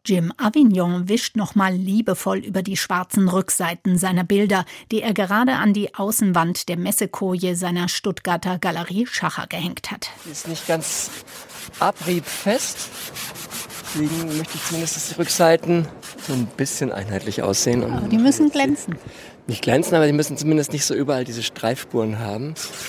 Jim Avignon wischt nochmal liebevoll über die schwarzen Rückseiten seiner Bilder, die er gerade an die Außenwand der Messekoje seiner Stuttgarter Galerie Schacher gehängt hat. Die ist nicht ganz abriebfest. Deswegen möchte ich zumindest, dass die Rückseiten so ein bisschen einheitlich aussehen. Aber die müssen glänzen. Nicht glänzen, aber die müssen zumindest nicht so überall diese Streifspuren haben.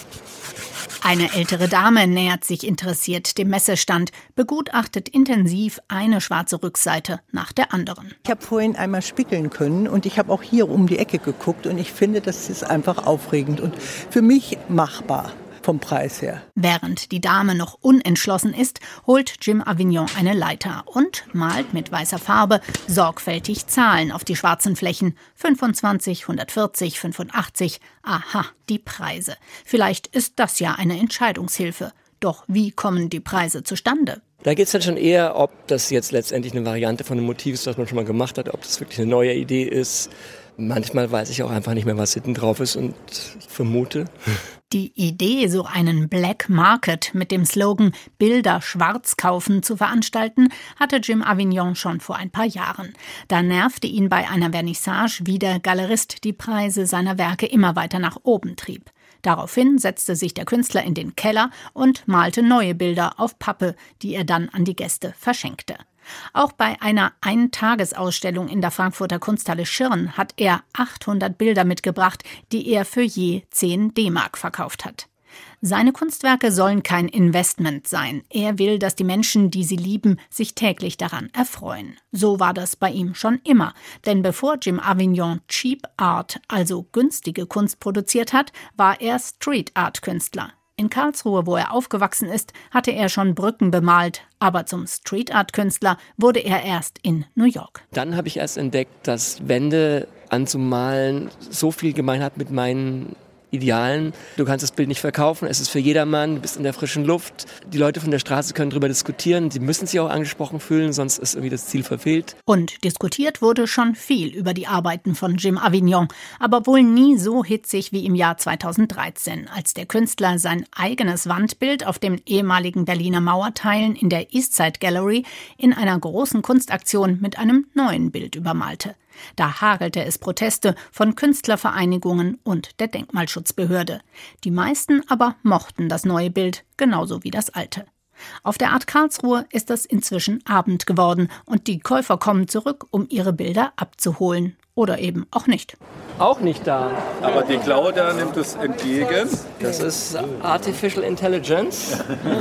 Eine ältere Dame nähert sich interessiert dem Messestand, begutachtet intensiv eine schwarze Rückseite nach der anderen. Ich habe vorhin einmal spickeln können und ich habe auch hier um die Ecke geguckt und ich finde, das ist einfach aufregend und für mich machbar vom Preis her. Während die Dame noch unentschlossen ist, holt Jim Avignon eine Leiter und malt mit weißer Farbe sorgfältig Zahlen auf die schwarzen Flächen. 25, 140, 85. Aha, die Preise. Vielleicht ist das ja eine Entscheidungshilfe. Doch wie kommen die Preise zustande? Da geht es dann schon eher, ob das jetzt letztendlich eine Variante von einem Motiv ist, das man schon mal gemacht hat, ob das wirklich eine neue Idee ist. Manchmal weiß ich auch einfach nicht mehr, was hinten drauf ist und ich vermute. Die Idee, so einen Black Market mit dem Slogan »Bilder schwarz kaufen« zu veranstalten, hatte Jim Avignon schon vor ein paar Jahren. Da nervte ihn bei einer Vernissage, wie der Galerist die Preise seiner Werke immer weiter nach oben trieb. Daraufhin setzte sich der Künstler in den Keller und malte neue Bilder auf Pappe, die er dann an die Gäste verschenkte. Auch bei einer Eintagesausstellung in der Frankfurter Kunsthalle Schirn hat er 800 Bilder mitgebracht, die er für je 10 D-Mark verkauft hat. Seine Kunstwerke sollen kein Investment sein. Er will, dass die Menschen, die sie lieben, sich täglich daran erfreuen. So war das bei ihm schon immer. Denn bevor Jim Avignon Cheap Art, also günstige Kunst produziert hat, war er Street Art Künstler. In Karlsruhe, wo er aufgewachsen ist, hatte er schon Brücken bemalt. Aber zum Street-Art-Künstler wurde er erst in New York. Dann habe ich erst entdeckt, dass Wände anzumalen so viel gemein hat mit meinen Idealen. Du kannst das Bild nicht verkaufen, es ist für jedermann, du bist in der frischen Luft. Die Leute von der Straße können darüber diskutieren, sie müssen sich auch angesprochen fühlen, sonst ist irgendwie das Ziel verfehlt. Und diskutiert wurde schon viel über die Arbeiten von Jim Avignon, aber wohl nie so hitzig wie im Jahr 2013, als der Künstler sein eigenes Wandbild auf den ehemaligen Berliner Mauerteilen in der Eastside Gallery in einer großen Kunstaktion mit einem neuen Bild übermalte. Da hagelte es Proteste von Künstlervereinigungen und der Denkmalschutzbehörde. Die meisten aber mochten das neue Bild genauso wie das alte. Auf der Art Karlsruhe ist es inzwischen Abend geworden und die Käufer kommen zurück, um ihre Bilder abzuholen. Oder eben auch nicht. Auch nicht da. Aber die Claudia nimmt es entgegen. Das ist Artificial Intelligence.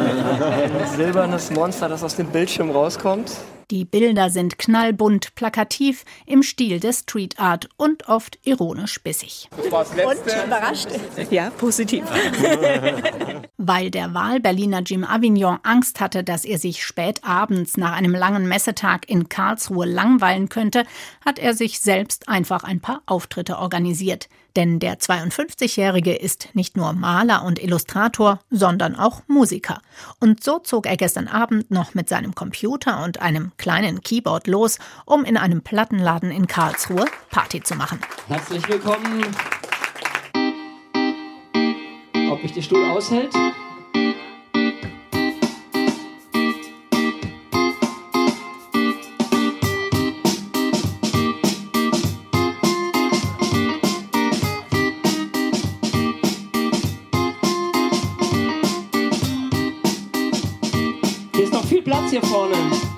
Ein silbernes Monster, das aus dem Bildschirm rauskommt. Die Bilder sind knallbunt, plakativ, im Stil der Street Art und oft ironisch bissig. Das war das Letzte. Und überrascht? Ja, positiv. Weil der Wahlberliner Jim Avignon Angst hatte, dass er sich spät abends nach einem langen Messetag in Karlsruhe langweilen könnte, hat er sich selbst einfach ein paar Auftritte organisiert. Denn der 52-Jährige ist nicht nur Maler und Illustrator, sondern auch Musiker. Und so zog er gestern Abend noch mit seinem Computer und einem kleinen Keyboard los, um in einem Plattenladen in Karlsruhe Party zu machen. Herzlich willkommen. Ob mich der Stuhl aushält? Hier ist noch viel Platz hier vorne.